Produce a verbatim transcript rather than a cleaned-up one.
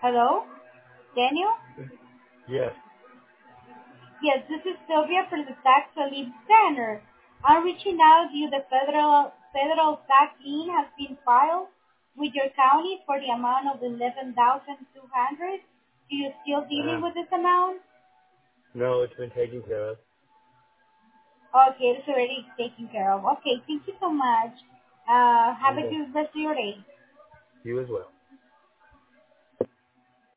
Hello, Daniel? Yes. Yes, this is Sylvia from the Tax Relief Center. I'm reaching out to you. The federal federal tax lien has been filed with your county for the amount of eleven thousand two hundred. Do you still dealing Uh, with this amount? no, it's been taken care of. Okay, it's already taken care of. Okay, thank you so much. Uh, have You're a welcome. good rest of your day. You as well.